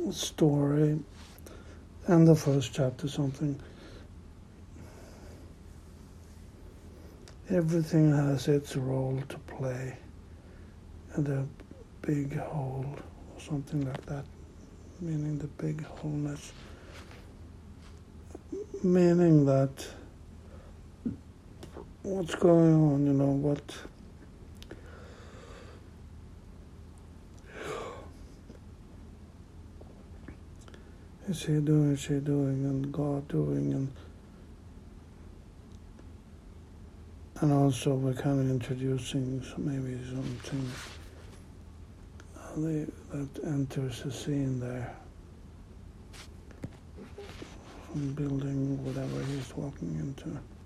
story and the first chapter something. Everything has its role to play, and the big whole, or something like that, meaning the big wholeness, meaning that what's going on, what is he doing, she doing, and God doing, and also we're kind of introducing maybe something that enters the scene there, from building whatever he's walking into.